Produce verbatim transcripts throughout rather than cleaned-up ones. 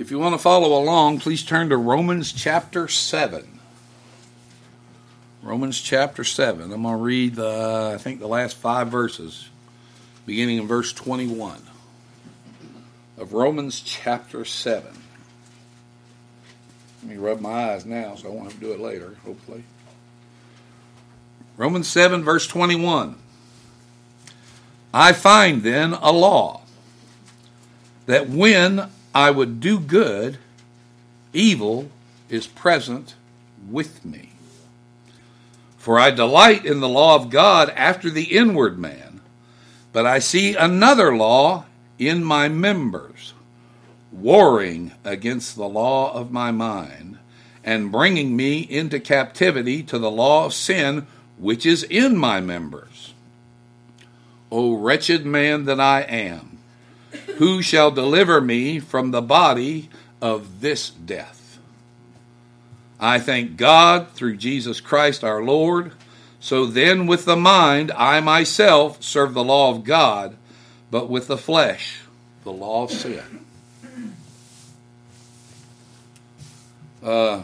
If you want to follow along, please turn to Romans chapter seven. Romans chapter seven. I'm going to read, the, I think, the last five verses, beginning in verse twenty-one of Romans chapter seven. Let me rub my eyes now so I won't have to do it later, hopefully. Romans seven, verse twenty-one. I find then a law, that when I would do good, evil is present with me. For I delight in the law of God after the inward man, but I see another law in my members, warring against the law of my mind, and bringing me into captivity to the law of sin which is in my members. O wretched man that I am, who shall deliver me from the body of this death? I thank God through Jesus Christ our Lord. So then with the mind I myself serve the law of God, but with the flesh the law of sin. Uh,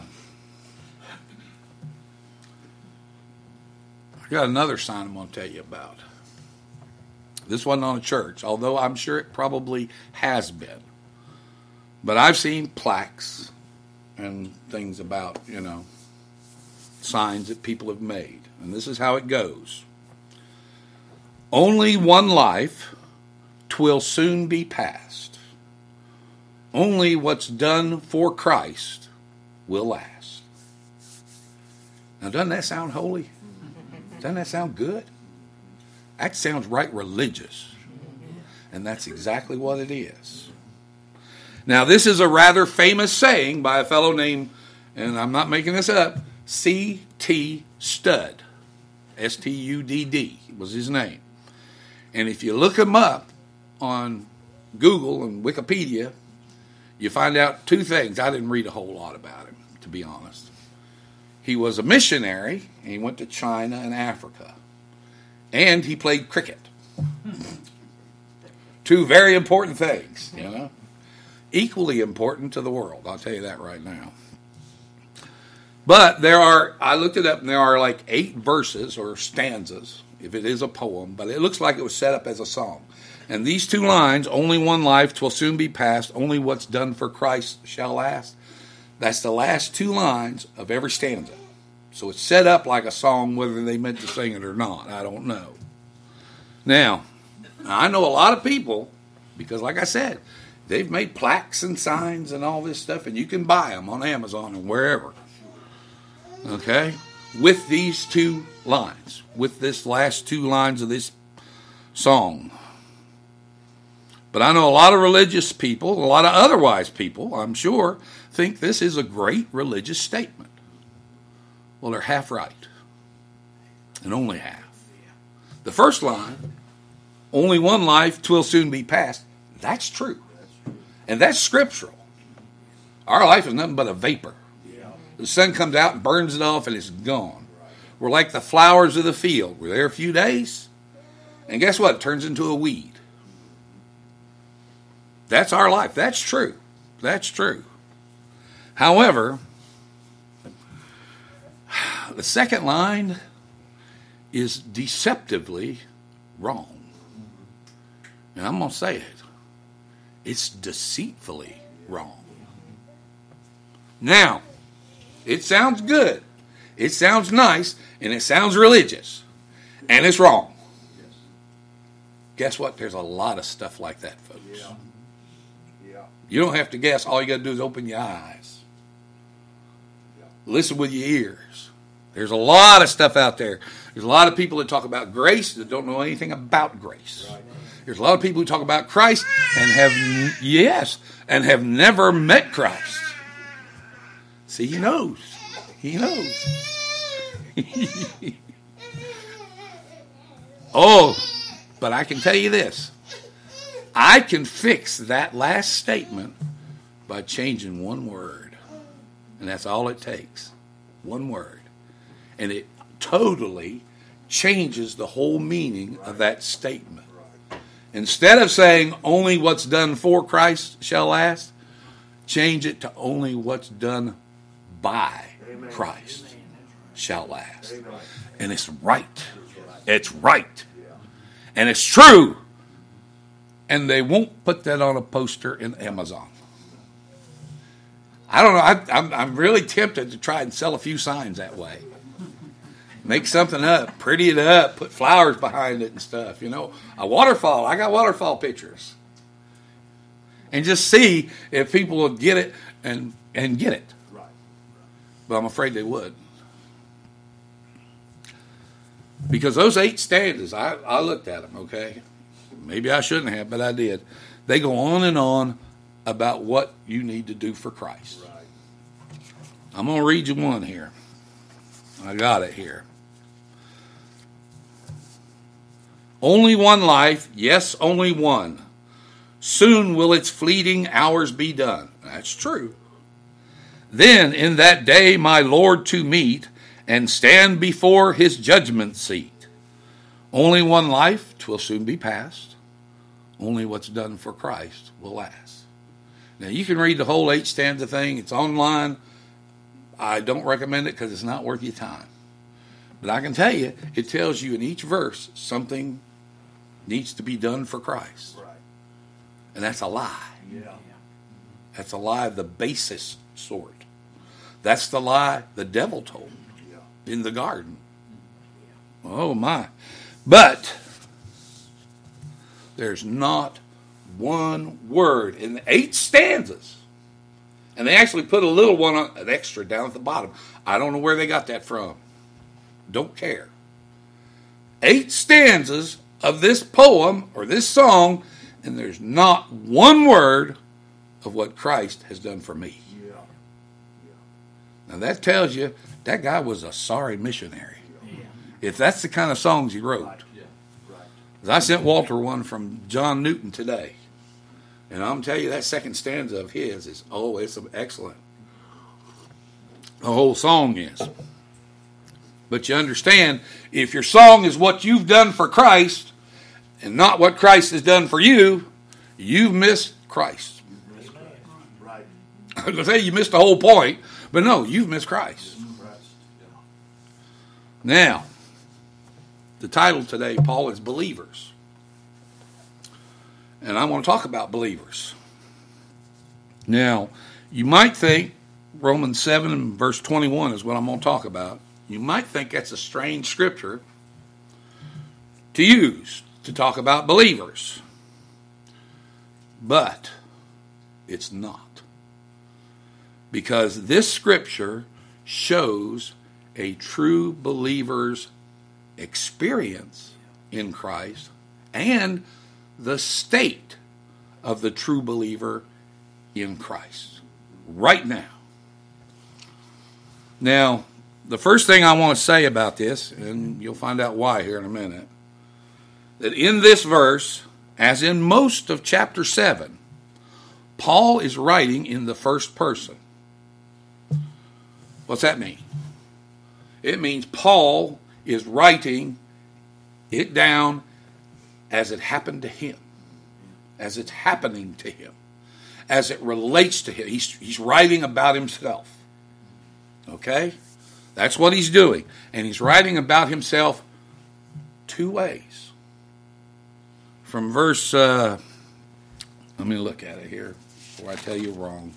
I got another sign I'm going to tell you about. This wasn't on a church, although I'm sure it probably has been. But I've seen plaques and things about, you know, signs that people have made. And this is how it goes. Only one life, 'twill soon be past. Only what's done for Christ will last. Now, doesn't that sound holy? Doesn't that sound good? That sounds right religious. And that's exactly what it is. Now, this is a rather famous saying by a fellow named, and I'm not making this up, C T Studd. S T U D D was his name. And if you look him up on Google and Wikipedia, you find out two things. I didn't read a whole lot about him, to be honest. He was a missionary, and he went to China and Africa. And he played cricket. Two very important things, you know. Equally important to the world, I'll tell you that right now. But there are, I looked it up, and there are like eight verses or stanzas, if it is a poem, but it looks like it was set up as a song. And these two lines, only one life, 'twill soon be past, only what's done for Christ shall last. That's the last two lines of every stanza. So it's set up like a song, whether they meant to sing it or not. I don't know. Now, I know a lot of people, because like I said, they've made plaques and signs and all this stuff, and you can buy them on Amazon and wherever. Okay? With these two lines, with this last two lines of this song. But I know a lot of religious people, a lot of otherwise people, I'm sure, think this is a great religious statement. Well, they're half right. And only half. The first line, only one life, 'twill soon be past, that's true. And that's scriptural. Our life is nothing but a vapor. The sun comes out and burns it off and it's gone. We're like the flowers of the field. We're there a few days, and guess what? It turns into a weed. That's our life. That's true. That's true. However, the second line is deceptively wrong. And I'm going to say it. It's deceitfully wrong. Now, it sounds good. It sounds nice. And it sounds religious. And it's wrong. Yes. Guess what? There's a lot of stuff like that, folks. Yeah. Yeah. You don't have to guess. All you got to do is open your eyes. Yeah. Listen with your ears. There's a lot of stuff out there. There's a lot of people that talk about grace that don't know anything about grace. Right. There's a lot of people who talk about Christ and have, yes, and have never met Christ. See, he knows. He knows. Oh, but I can tell you this. I can fix that last statement by changing one word. And that's all it takes. One word. And it totally changes the whole meaning of that statement. Instead of saying only what's done for Christ shall last, Change it to only what's done by Amen. Christ shall last. Amen. And it's right. It's right. And it's true. And they won't put that on a poster in Amazon. I don't know. I, I'm, I'm really tempted to try and sell a few signs that way. Make something up, pretty it up, put flowers behind it and stuff. You know, a waterfall. I got waterfall pictures. And just see if people will get it and, and get it. Right. But I'm afraid they would. Because those eight stanzas, I, I looked at them, okay? Maybe I shouldn't have, but I did. They go on and on about what you need to do for Christ. Right. I'm going to read you one here. I got it here. Only one life, yes, only one. Soon will its fleeting hours be done. That's true. Then in that day my Lord to meet and stand before his judgment seat. Only one life, 'twill soon be past. Only what's done for Christ will last. Now you can read the whole eight stanza thing. It's online. I don't recommend it because it's not worth your time. But I can tell you, it tells you in each verse something needs to be done for Christ. Right. And that's a lie. Yeah. That's a lie of the basest sort. That's the lie the devil told Yeah. in the garden. Oh my. But there's not one word in the eight stanzas. And they actually put a little one, on, an extra down at the bottom. I don't know where they got that from. Don't care. Eight stanzas of this poem or this song, and there's not one word of what Christ has done for me. Yeah. Now that tells you that guy was a sorry missionary. If that's the kind of songs he wrote. Right. Yeah. Right. 'Cause I sent Walter one from John Newton today. And I'm telling you, that second stanza of his is, oh, it's excellent. The whole song is. But you understand, if your song is what you've done for Christ and not what Christ has done for you, you've missed Christ. Right. I was going to say you missed the whole point, but no, you've missed Christ. Right. Now, the title today, Paul, is Believers. And I want to talk about believers. Now, you might think Romans seven and verse twenty-one is what I'm going to talk about. You might think that's a strange scripture to use to talk about believers. But it's not. Because this scripture shows a true believer's experience in Christ and the state of the true believer in Christ right now. Now, the first thing I want to say about this, and you'll find out why here in a minute, that in this verse, as in most of chapter seven, Paul is writing in the first person. What's that mean? It means Paul is writing it down as it happened to him, as it's happening to him, as it relates to him. He's, he's writing about himself. Okay? That's what he's doing. And he's writing about himself two ways. From verse, uh, let me look at it here before I tell you wrong.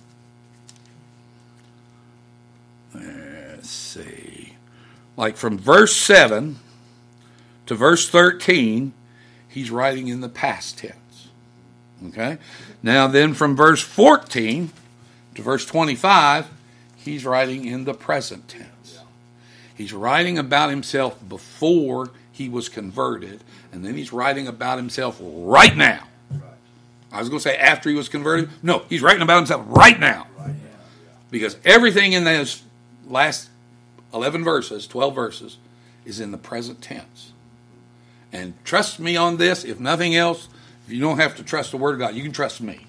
Let's see. Like from verse seven to verse thirteen, he's writing in the past tense. Okay? Now then from verse fourteen to verse twenty-five, he's writing in the present tense. He's writing about himself before he was converted, and then he's writing about himself right now. I was going to say after he was converted. No, he's writing about himself right now. Because everything in those last eleven verses, twelve verses, is in the present tense. And trust me on this, if nothing else, if you don't have to trust the Word of God, you can trust me.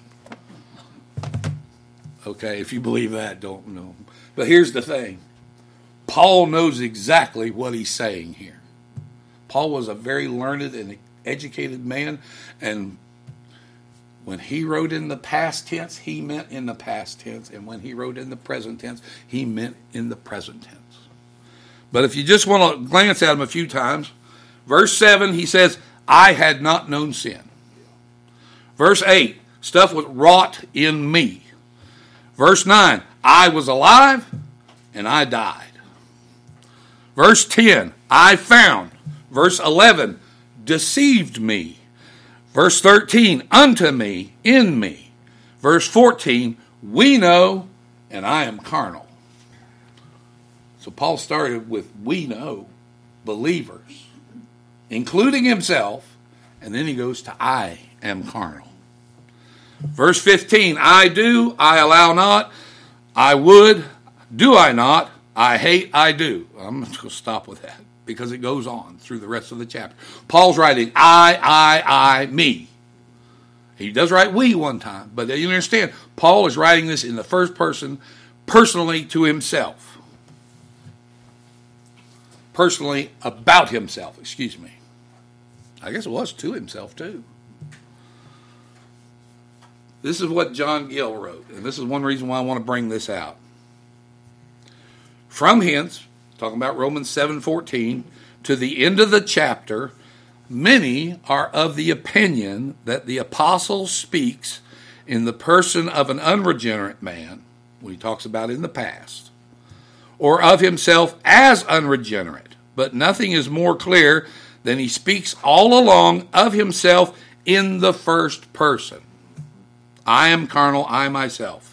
Okay, if you believe that, don't know. But here's the thing. Paul knows exactly what he's saying here. Paul was a very learned and educated man, and When he wrote in the past tense, he meant in the past tense. And when he wrote in the present tense, he meant in the present tense. But if you just want to glance at him a few times, verse seven, he says, I had not known sin. Verse eight, stuff was wrought in me. Verse nine, I was alive and I died. Verse ten, I found. Verse eleven, deceived me. Verse thirteen, unto me, in me. Verse fourteen, we know, and I am carnal. So Paul started with we know, believers, including himself, and then he goes to I am carnal. Verse fifteen, I do, I allow not, I would, do I not, I hate, I do. I'm just going to stop with that because it goes on through the rest of the chapter. Paul's writing I, I, I, me. He does write we one time, but you understand, Paul is writing this in the first person, personally to himself. Personally about himself, excuse me. I guess it was to himself too. This is what John Gill wrote, and this is one reason why I want to bring this out. From hence, talking about Romans seven fourteen, to the end of the chapter, many are of the opinion that the apostle speaks in the person of an unregenerate man, when he talks about in the past, or of himself as unregenerate. But nothing is more clear than he speaks all along of himself in the first person. I am carnal, I myself.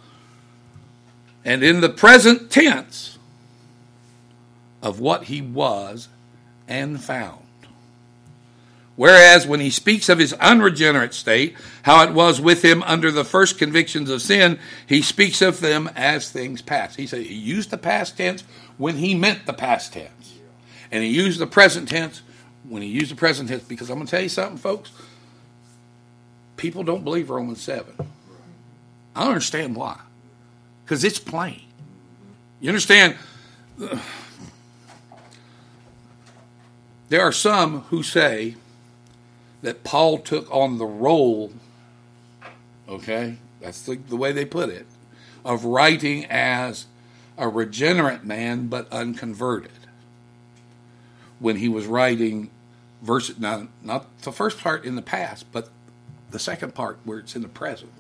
And in the present tense of what he was and found. Whereas when he speaks of his unregenerate state, how it was with him under the first convictions of sin, he speaks of them as things past. He said he used the past tense when he meant the past tense. And he used the present tense when he used the present tense. Because I'm going to tell you something, folks. People don't believe Romans seven. I don't understand why. Because it's plain. You understand? There are some who say that Paul took on the role, okay, that's the, the way they put it, of writing as a regenerate man but unconverted. When he was writing verse, now, not the first part in the past, but the second part where it's in the present.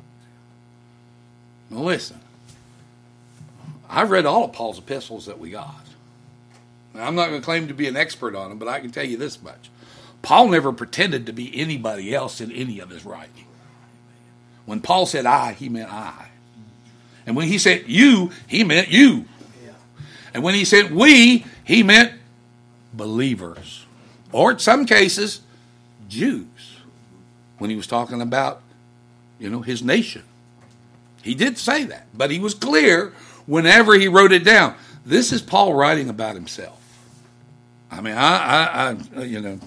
Now listen, I've read all of Paul's epistles that we got. Now, I'm not going to claim to be an expert on them, but I can tell you this much. Paul never pretended to be anybody else in any of his writing. When Paul said I, he meant I. And when he said you, he meant you. And when he said we, he meant believers. Or in some cases, Jews. When he was talking about, you know, his nation. He did say that, but he was clear whenever he wrote it down. This is Paul writing about himself. I mean, I, I, I you know,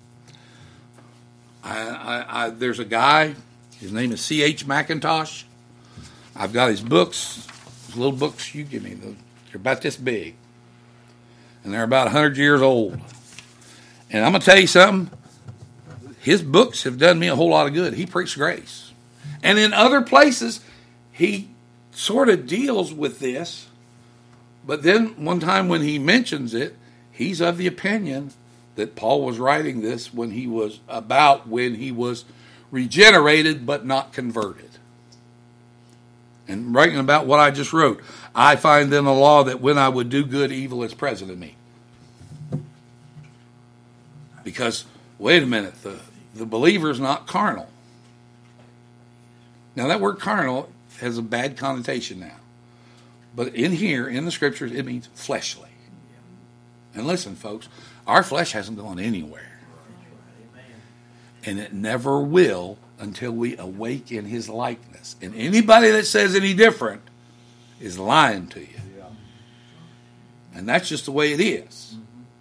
I, I, I, there's a guy, his name is C H Mackintosh. I've got his books, his little books you give me. They're about this big. And they're about one hundred years old. And I'm going to tell you something. His books have done me a whole lot of good. He preached grace. And in other places, he sort of deals with this. But then one time when he mentions it, he's of the opinion that Paul was writing this when he was about when he was regenerated but not converted. And writing about what I just wrote, I find then a law that when I would do good, evil is present in me. Because, wait a minute, the, the believer is not carnal. Now that word carnal has a bad connotation now. But in here, in the scriptures, it means fleshly. And listen, folks, our flesh hasn't gone anywhere. And it never will until we awake in his likeness. And anybody that says any different is lying to you. And that's just the way it is.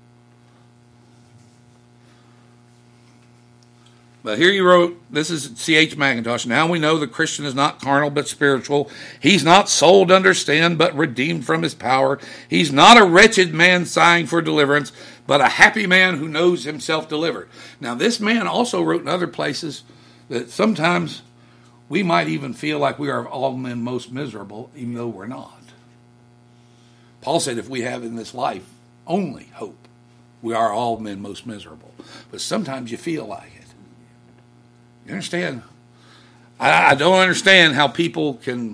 But here you wrote, this is C H Mackintosh, now we know the Christian is not carnal but spiritual. He's not sold under sin but redeemed from his power. He's not a wretched man sighing for deliverance, but a happy man who knows himself delivered. Now this man also wrote in other places that sometimes we might even feel like we are of all men most miserable, even though we're not. Paul said if we have in this life only hope, we are all men most miserable. But sometimes you feel like it. You understand? I, I don't understand how people can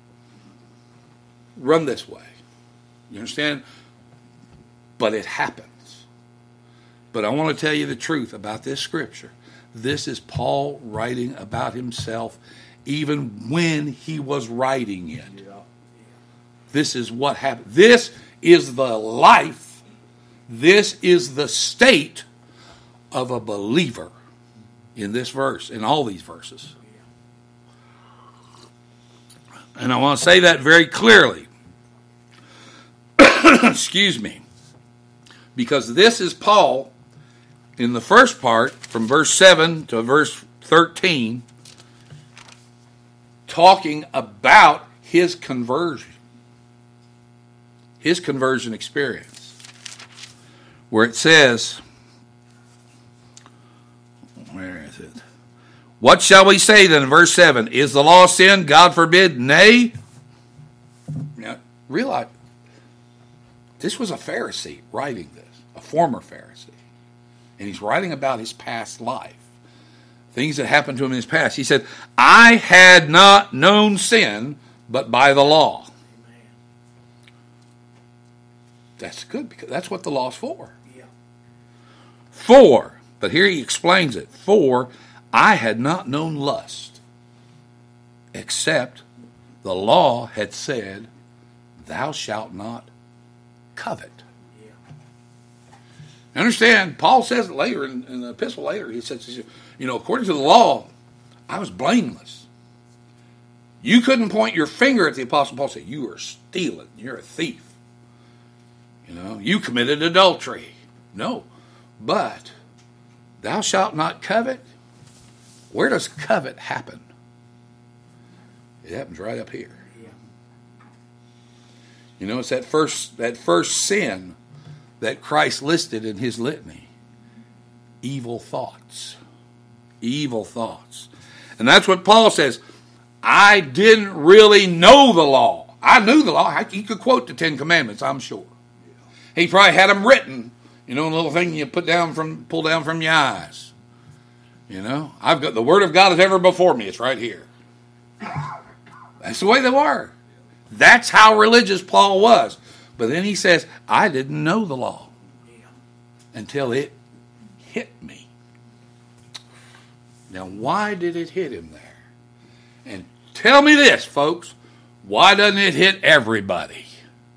run this way. You understand? But it happens. But I want to tell you the truth about this scripture. This is Paul writing about himself even when he was writing it. This is what happened. This is the life. This is the state of a believer in this verse, in all these verses. And I want to say that very clearly. Excuse me. Because this is Paul in the first part, from verse seven to verse thirteen, talking about his conversion. His conversion experience. Where it says, where is it? What shall we say then in verse seven? Is the law sin? God forbid. Nay. Now, realize, this was a Pharisee writing this, a former Pharisee. And he's writing about his past life. Things that happened to him in his past. He said, I had not known sin, but by the law. Amen. That's good, because that's what the law's for. Yeah. For, but here he explains it. For, I had not known lust, except the law had said, thou shalt not covet. Understand, Paul says it later in, in the epistle later. He says, you know, according to the law, I was blameless. You couldn't point your finger at the apostle Paul and say, you are stealing, you're a thief. You know, you committed adultery. No, but thou shalt not covet. Where does covet happen? It happens right up here. You know, it's that first that first sin that Christ listed in his litany. Evil thoughts. Evil thoughts. And that's what Paul says. I didn't really know the law. I knew the law. He could quote the Ten Commandments, I'm sure. He probably had them written. You know, a little thing you put down from, pull down from your eyes. You know, I've got the Word of God is ever before me. It's right here. That's the way they were. That's how religious Paul was. But then he says, I didn't know the law until it hit me. Now, why did it hit him there? And tell me this, folks. Why doesn't it hit everybody?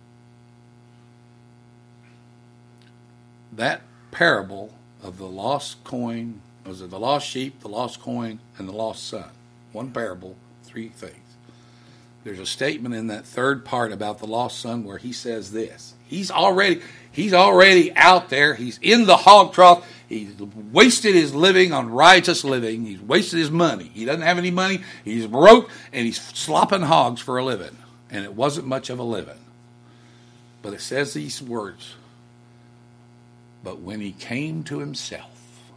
That parable of the lost coin, was it the lost sheep, the lost coin, and the lost son? One parable, three things. There's a statement in that third part about the lost son where he says this. He's already, he's already out there. He's in the hog trough. He's wasted his living on riotous living. He's wasted his money. He doesn't have any money. He's broke, and he's slopping hogs for a living. And it wasn't much of a living. But it says these words. But when he came to himself.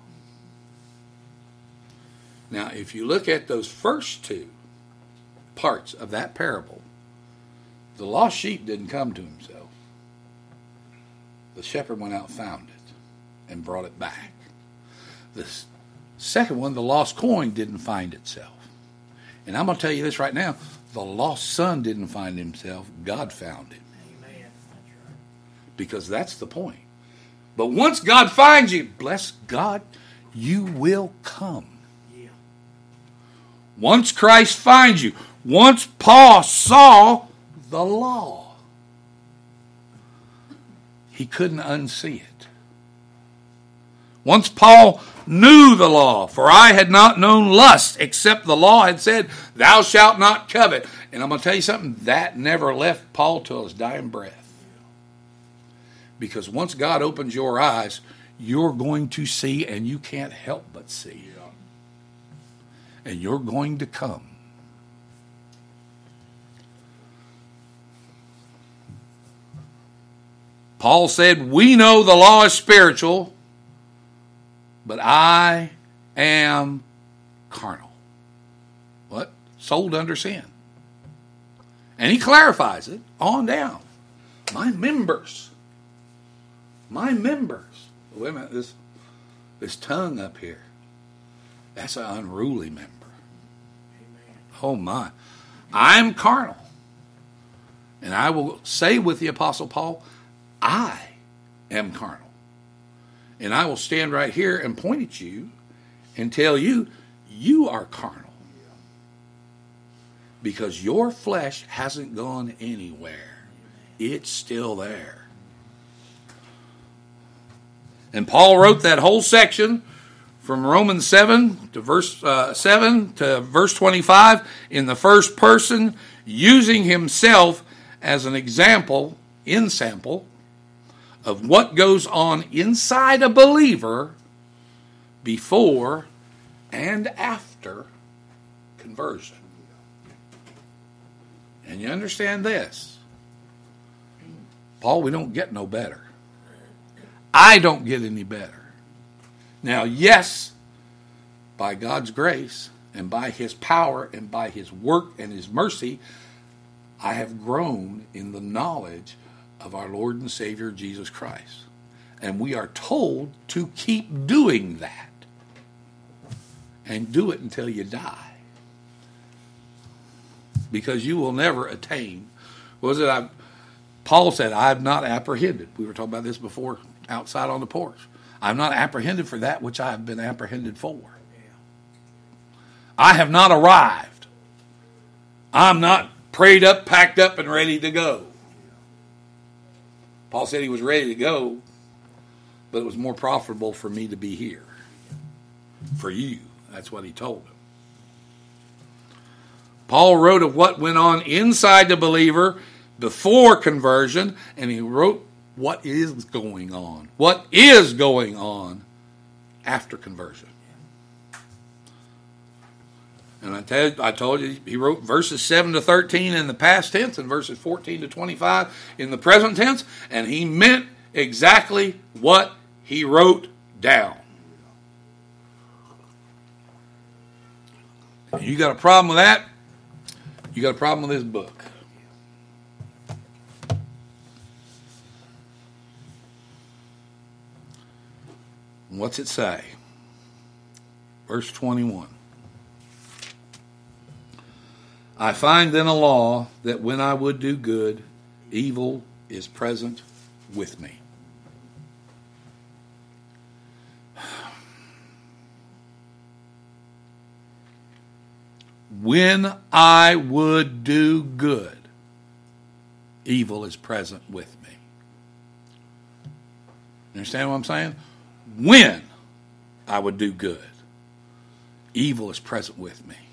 Now, if you look at those first two parts of that parable, the lost sheep didn't come to himself. The shepherd went out and found it and brought it back. The second one, the lost coin, didn't find itself. And I'm going to tell you this right now, the lost son didn't find himself, God found him. Amen. That's right. Because that's the point. But once God finds you, bless God, you will come. Yeah. Once Christ finds you, once Paul saw the law, he couldn't unsee it. Once Paul knew the law, for I had not known lust, except the law had said, thou shalt not covet. And I'm going to tell you something, that never left Paul till his dying breath. Because once God opens your eyes, you're going to see, and you can't help but see. And you're going to come. Paul said, we know the law is spiritual, but I am carnal. sold under sin. And he clarifies it on down. My members. My members. Wait a minute, this, this tongue up here, that's an unruly member. Amen. Oh my. I'm carnal. And I will say with the Apostle Paul, I am carnal. And I will stand right here and point at you and tell you, you are carnal. Because your flesh hasn't gone anywhere. It's still there. And Paul wrote that whole section from Romans seven to verse uh, seven to verse twenty-five in the first person, using himself as an example, in sample, of what goes on inside a believer before and after conversion. And you understand this. Paul, we don't get no better. I don't get any better. Now, yes, by God's grace and by his power and by his work and his mercy, I have grown in the knowledge of our Lord and Savior Jesus Christ. And we are told to keep doing that. And do it until you die. Because you will never attain. What was it? I, Paul said, I have not apprehended. We were talking about this before outside on the porch. I have not apprehended for that which I have been apprehended for. I have not arrived. I'm not prayed up, packed up, and ready to go. Paul said he was ready to go, but it was more profitable for me to be here. For you. That's what he told him. Paul wrote of what went on inside the believer before conversion, and he wrote what is going on. What is going on after conversion. And I, tell, I told you, he wrote verses seven to thirteen in the past tense and verses fourteen to twenty-five in the present tense, and he meant exactly what he wrote down. And you got a problem with that? You got a problem with this book. What's it say? Verse twenty-one. I find then a law that when I would do good, evil is present with me. When I would do good, evil is present with me. You understand what I'm saying? When I would do good, evil is present with me.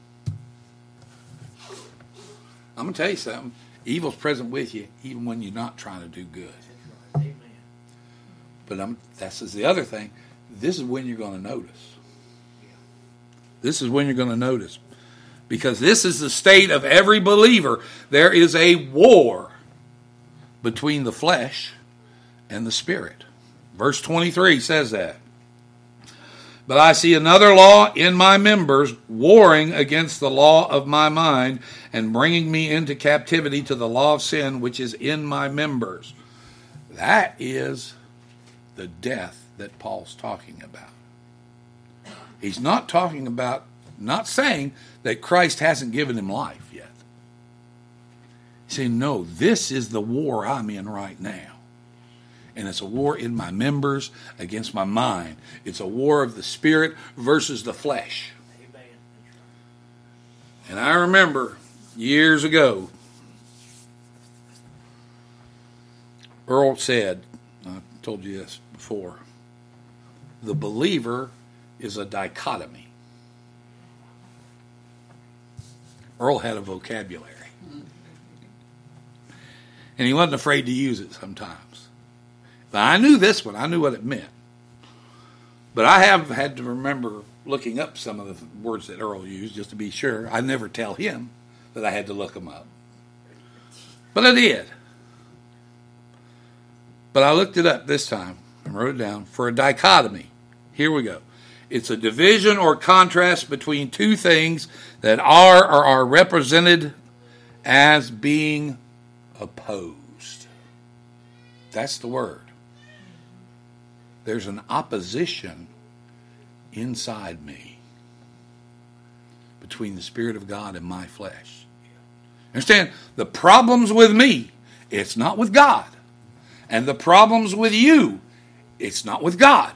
I'm going to tell you something. Evil's present with you even when you're not trying to do good. Amen. But I'm, that's the other thing. This is when you're going to notice. This is when you're going to notice. Because this is the state of every believer. There is a war between the flesh and the spirit. Verse twenty-three says that. But I see another law in my members, warring against the law of my mind, and bringing me into captivity to the law of sin, which is in my members. That is the death that Paul's talking about. He's not talking about, not saying that Christ hasn't given him life yet. He's saying, no, this is the war I'm in right now. And it's a war in my members against my mind. It's a war of the spirit versus the flesh. Amen. And I remember years ago, Earl said, I told you this before, the believer is a dichotomy. Earl had a vocabulary. And he wasn't afraid to use it sometimes. But I knew this one. I knew what it meant. But I have had to remember looking up some of the words that Earl used just to be sure. I never tell him that I had to look them up. But I did. But I looked it up this time and wrote it down. For a dichotomy, here we go, It's a division or contrast between two things that are or are represented as being opposed. That's the word. There's an opposition inside me between the Spirit of God and my flesh. Understand? The problems with me, it's not with God. And the problems with you, it's not with God.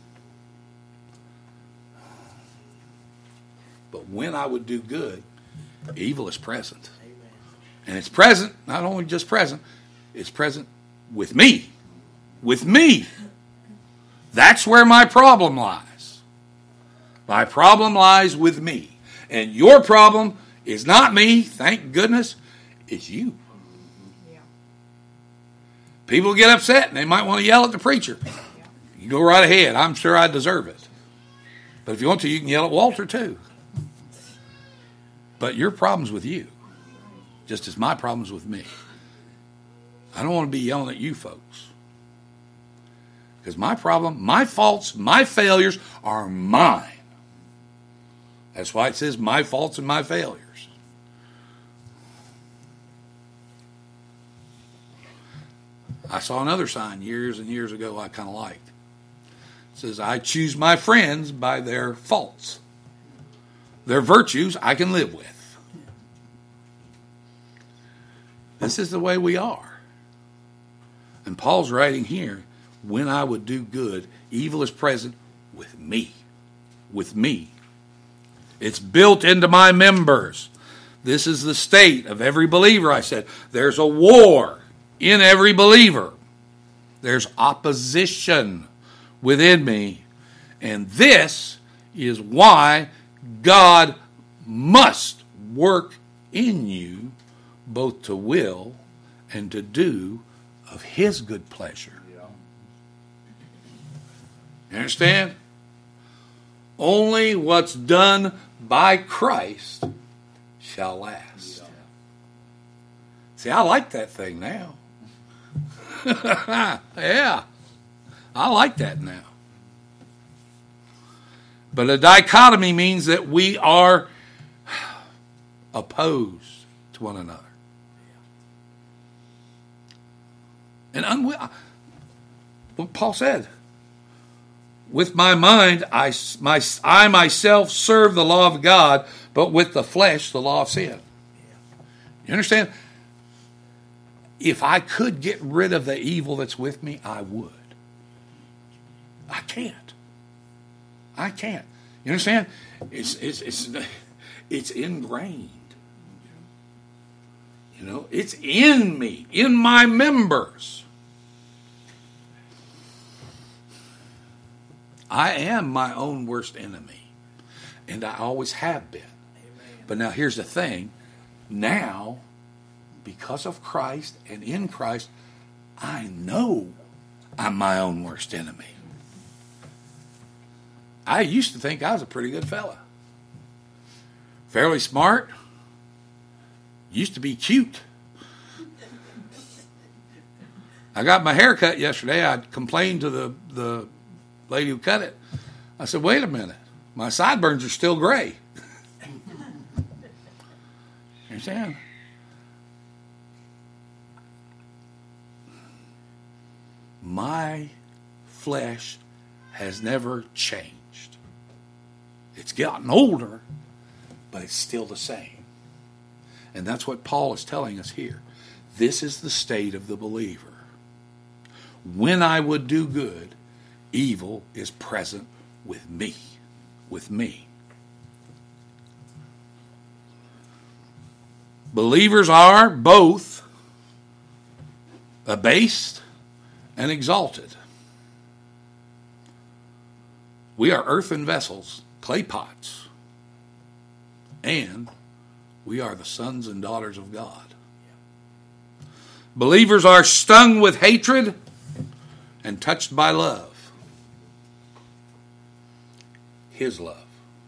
But when I would do good, evil is present. And it's present, not only just present, it's present with me. With me. That's where my problem lies. My problem lies with me. And your problem is not me, thank goodness, it's you. Yeah. People get upset and they might want to yell at the preacher. Yeah. You go right ahead. I'm sure I deserve it. But if you want to, you can yell at Walter too. But your problem's with you, just as my problem's with me. I don't want to be yelling at you folks. Because my problem, my faults, my failures are mine. That's why it says my faults and my failures. I saw another sign years and years ago I kind of liked. It says, I choose my friends by their faults. Their virtues I can live with. This is the way we are. And Paul's writing here, when I would do good, evil is present with me. With me. It's built into my members. This is the state of every believer, I said. There's a war in every believer. There's opposition within me. And this is why God must work in you both to will and to do of his good pleasure. Yeah. You understand? Only what's done by Christ shall last. Yeah. See, I like that thing now. Yeah. I like that now. But a dichotomy means that we are opposed to one another. And unwi- what Paul said, with my mind, I, my, I myself serve the law of God, but with the flesh, the law of sin. You understand? If I could get rid of the evil that's with me, I would. I can't. I can't. You understand? It's it's it's it's ingrained. You know, it's in me, in my members. I am my own worst enemy, and I always have been. Amen. But now here's the thing. Now, because of Christ and in Christ, I know I'm my own worst enemy. I used to think I was a pretty good fella. Fairly smart. Used to be cute. I got my hair cut yesterday. I complained to the, the lady who cut it. I said, wait a minute. My sideburns are still gray. You understand? My flesh has never changed. It's gotten older, but it's still the same. And that's what Paul is telling us here. This is the state of the believer. When I would do good, evil is present with me. With me. Believers are both abased and exalted. We are earthen vessels, clay pots, and we are the sons and daughters of God. Believers are stung with hatred and touched by love. His love.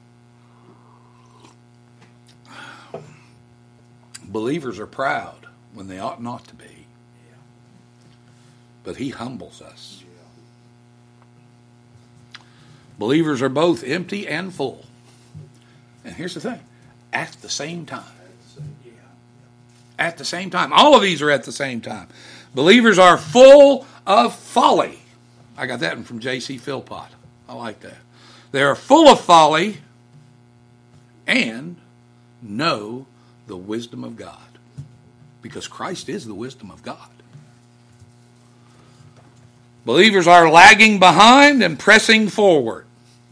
Believers are proud when they ought not to be. But he humbles us. Believers are both empty and full. And here's the thing, at the same time. At the same time. All of these are at the same time. Believers are full of folly. I got that one from J C Philpott. I like that. They are full of folly and know the wisdom of God. Because Christ is the wisdom of God. Believers are lagging behind and pressing forward.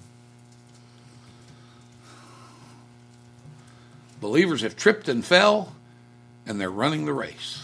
Believers have tripped and fell, and they're running the race.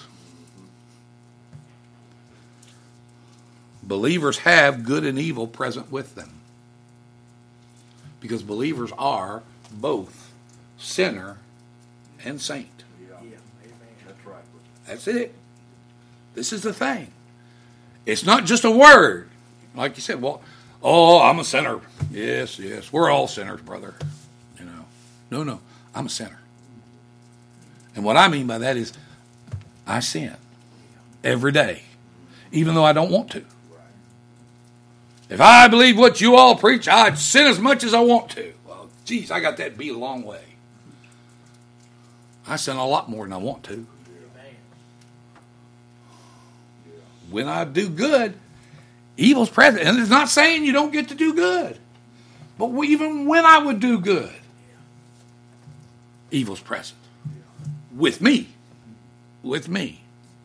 Believers have good and evil present with them. Because believers are both sinner and saint. Yeah. Yeah. That's right. That's it. This is the thing. It's not just a word. Like you said, well, oh, I'm a sinner. Yes, yes. We're all sinners, brother. You know. No, no. I'm a sinner. And what I mean by that is I sin every day, even though I don't want to. If I believe what you all preach, I'd sin as much as I want to. Well, geez, I got that beat a long way. I sin a lot more than I want to. When I do good, evil's present. And it's not saying you don't get to do good. But even when I would do good, evil's present. With me. With me.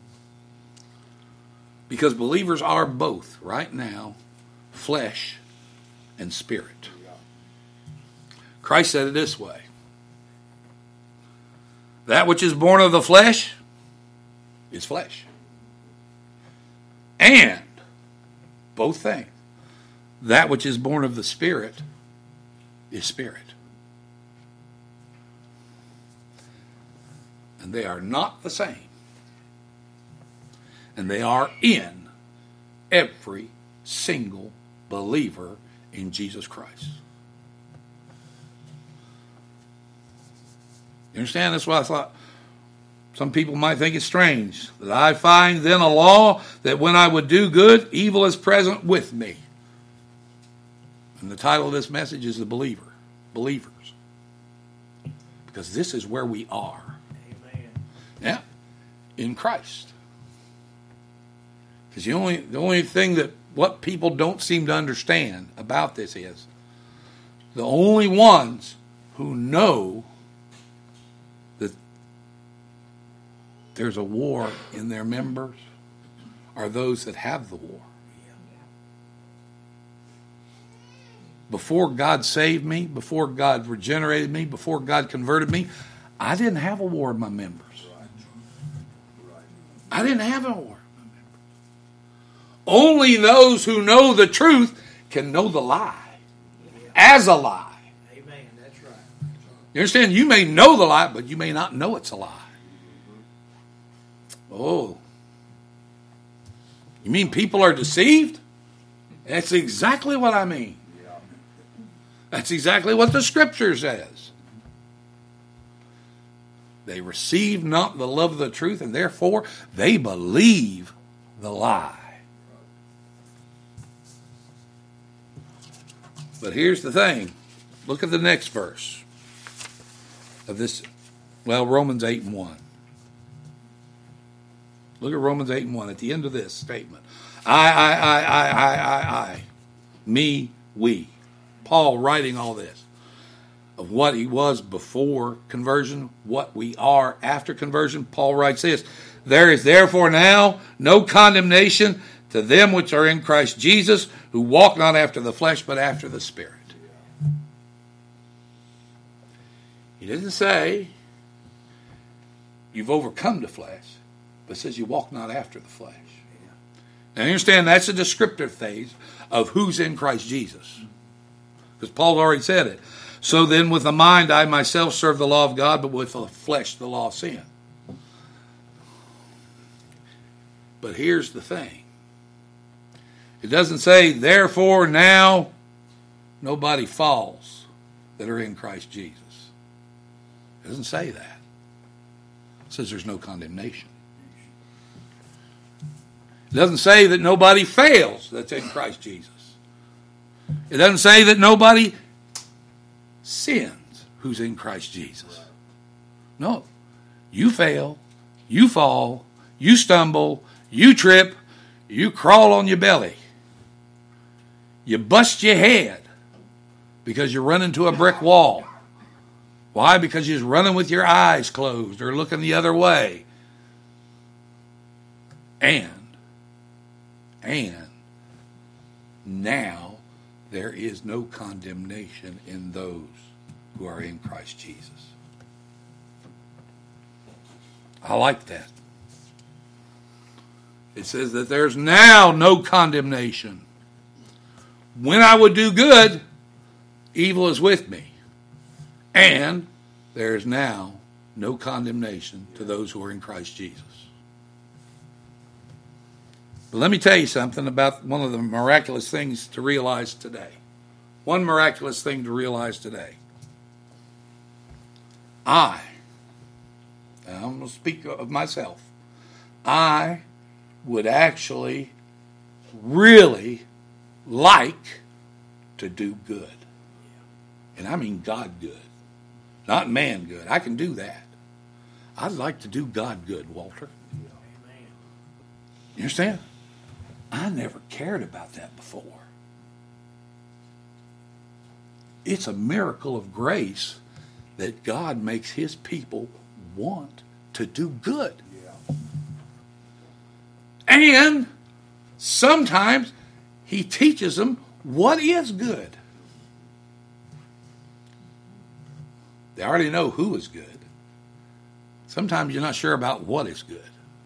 Because believers are both, right now, flesh and spirit. Christ said it this way. That which is born of the flesh is flesh. And, both things, that which is born of the Spirit is spirit. And they are not the same. And they are in every single believer in Jesus Christ. You understand? That's why I thought some people might think it's strange that I find then a law that when I would do good, evil is present with me. And the title of this message is The Believer. Believers. Because this is where we are. Amen. Yeah. In Christ. Because the only, the only thing that what people don't seem to understand about this is the only ones who know that there's a war in their members are those that have the war. Before God saved me, before God regenerated me, before God converted me, I didn't have a war in my members. I didn't have a war. Only those who know the truth can know the lie as a lie. Amen. That's right. You understand? You may know the lie, but you may not know it's a lie. Oh. You mean people are deceived? That's exactly what I mean. That's exactly what the Scripture says. They receive not the love of the truth, and therefore they believe the lie. But here's the thing. Look at the next verse of this, well, Romans eight and one. Look at Romans eight and one at the end of this statement. I, I, I, I, I, I, I. Me, we. Paul writing all this of what he was before conversion, what we are after conversion. Paul writes this, there is therefore now no condemnation to them which are in Christ Jesus, who walk not after the flesh, but after the Spirit. He doesn't say you've overcome the flesh, but says you walk not after the flesh. Now you understand that's a descriptive phase of who's in Christ Jesus. Because Paul already said it. So then with the mind I myself serve the law of God, but with the flesh the law of sin. But here's the thing. It doesn't say, therefore now nobody falls that are in Christ Jesus. It doesn't say that. It says there's no condemnation. It doesn't say that nobody fails that's in Christ Jesus. It doesn't say that nobody sins who's in Christ Jesus. No. You fail. You fall. You stumble. You trip. You crawl on your belly. You bust your head because you run into a brick wall. Why? Because you're running with your eyes closed or looking the other way. And, and now there is no condemnation in those who are in Christ Jesus. I like that. It says that there's now no condemnation. When I would do good, evil is with me. And there is now no condemnation to those who are in Christ Jesus. But let me tell you something about one of the miraculous things to realize today. One miraculous thing to realize today. I, and I'm going to speak of myself, I would actually really like to do good. And I mean God good. Not man good. I can do that. I'd like to do God good, Walter. You understand? I never cared about that before. It's a miracle of grace that God makes his people want to do good. Yeah. And sometimes he teaches them what is good. They already know who is good. Sometimes you're not sure about what is good.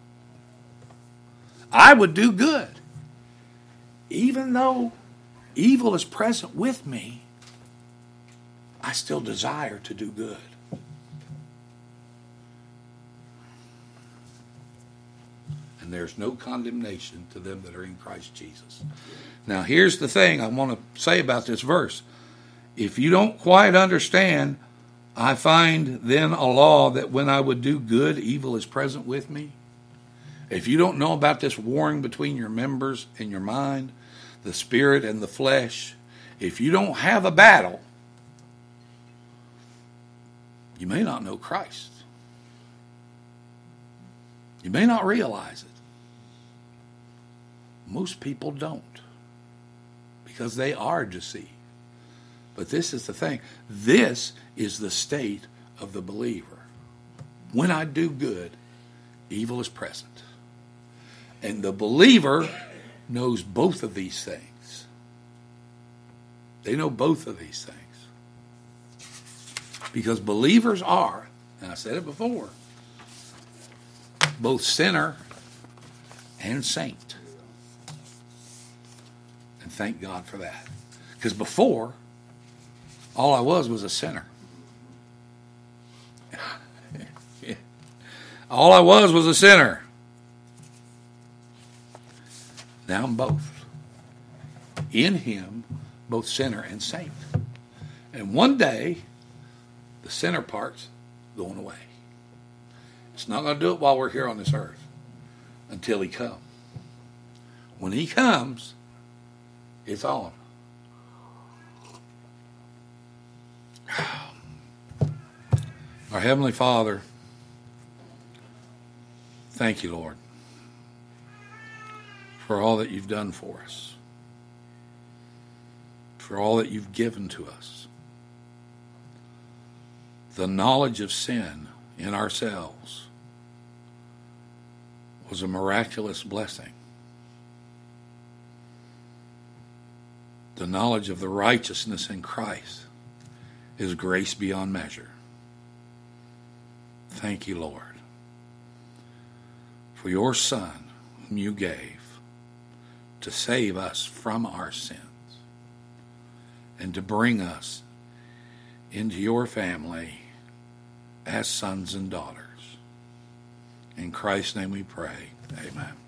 I would do good. Even though evil is present with me, I still desire to do good. And there's no condemnation to them that are in Christ Jesus. Now, here's the thing I want to say about this verse. If you don't quite understand, I find then a law that when I would do good, evil is present with me. If you don't know about this warring between your members and your mind, the spirit and the flesh, if you don't have a battle, you may not know Christ. You may not realize it. Most people don't, because they are deceived. But this is the thing. This is the state of the believer. When I do good, evil is present. And the believer knows both of these things. They know both of these things. Because believers are, and I said it before, both sinner and saint. And thank God for that. Because before, all I was was a sinner. All I was was a sinner. Now I'm both. In him, both sinner and saint. And one day, the sinner part's going away. It's not going to do it while we're here on this earth. Until he comes. When he comes, it's on. Our Heavenly Father, thank you, Lord, for all that you've done for us, for all that you've given to us. The knowledge of sin in ourselves was a miraculous blessing. The knowledge of the righteousness in Christ is grace beyond measure. Thank you, Lord, for your Son whom you gave to save us from our sins and to bring us into your family as sons and daughters. In Christ's name we pray. Amen.